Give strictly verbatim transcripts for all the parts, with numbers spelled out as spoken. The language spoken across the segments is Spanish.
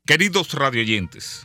Queridos radioyentes,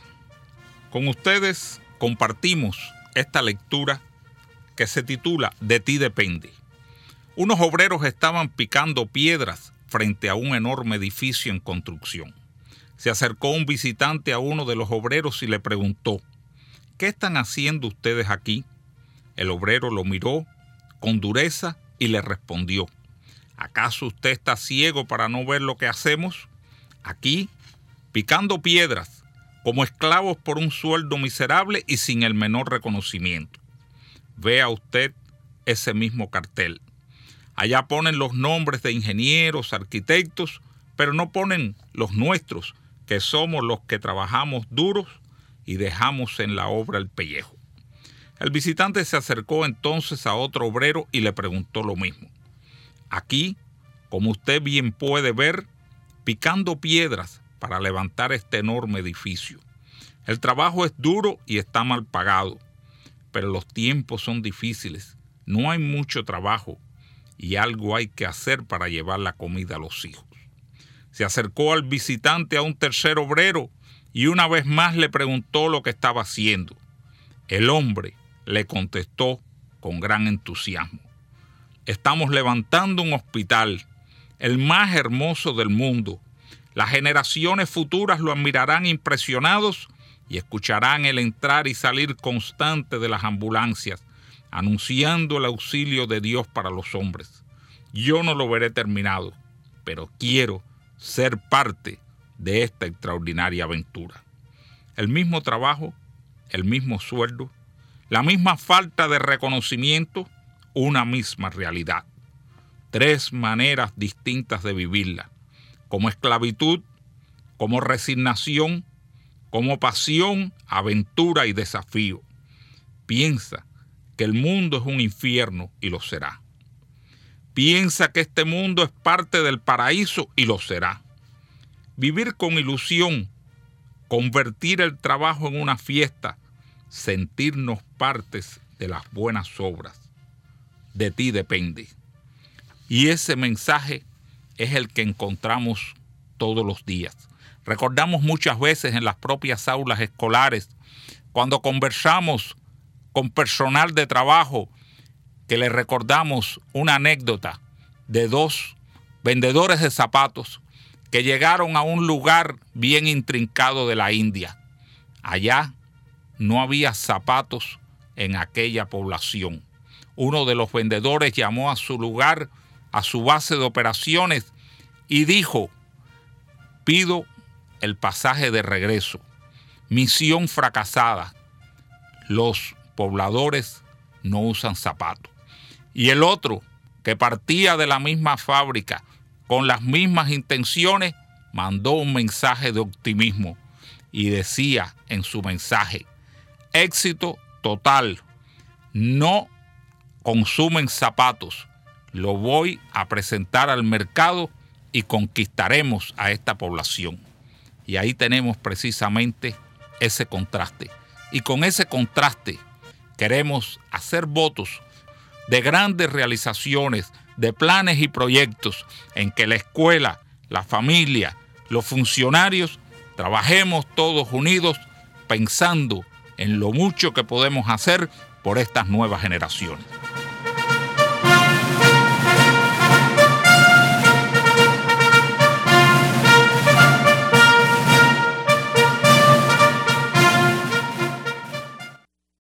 con ustedes compartimos esta lectura que se titula De ti depende. Unos obreros estaban picando piedras frente a un enorme edificio en construcción. Se acercó un visitante a uno de los obreros y le preguntó: ¿qué están haciendo ustedes aquí? El obrero lo miró con dureza y le respondió: ¿acaso usted está ciego para no ver lo que hacemos? Aquí, picando piedras, como esclavos por un sueldo miserable y sin el menor reconocimiento. Vea usted ese mismo cartel. Allá ponen los nombres de ingenieros, arquitectos, pero no ponen los nuestros, que somos los que trabajamos duros y dejamos en la obra el pellejo. El visitante se acercó entonces a otro obrero y le preguntó lo mismo. Aquí, como usted bien puede ver, picando piedras para levantar este enorme edificio. El trabajo es duro y está mal pagado, pero los tiempos son difíciles, no hay mucho trabajo y algo hay que hacer para llevar la comida a los hijos. Se acercó al visitante a un tercer obrero y una vez más le preguntó lo que estaba haciendo. El hombre le contestó con gran entusiasmo: estamos levantando un hospital, el más hermoso del mundo. Las generaciones futuras lo admirarán impresionados y escucharán el entrar y salir constante de las ambulancias, anunciando el auxilio de Dios para los hombres. Yo no lo veré terminado, pero quiero ser parte de esta extraordinaria aventura. El mismo trabajo, el mismo sueldo, la misma falta de reconocimiento, una misma realidad. Tres maneras distintas de vivirla, como esclavitud, como resignación, como pasión, aventura y desafío. Piensa que el mundo es un infierno y lo será. Piensa que este mundo es parte del paraíso y lo será. Vivir con ilusión, convertir el trabajo en una fiesta, sentirnos partes de las buenas obras. De ti depende. Y ese mensaje es el que encontramos todos los días. Recordamos muchas veces en las propias aulas escolares, cuando conversamos con personal de trabajo, que le recordamos una anécdota de dos vendedores de zapatos que llegaron a un lugar bien intrincado de la India. Allá no había zapatos en aquella población. Uno de los vendedores llamó a su lugar, a su base de operaciones, y dijo: pido el pasaje de regreso. Misión fracasada. Los pobladores no usan zapatos. Y el otro, que partía de la misma fábrica, con las mismas intenciones, mandó un mensaje de optimismo y decía en su mensaje: éxito total. No consumen zapatos. Lo voy a presentar al mercado y conquistaremos a esta población. Y ahí tenemos precisamente ese contraste. Y con ese contraste queremos hacer votos de grandes realizaciones, de planes y proyectos en que la escuela, la familia, los funcionarios trabajemos todos unidos pensando en lo mucho que podemos hacer por estas nuevas generaciones.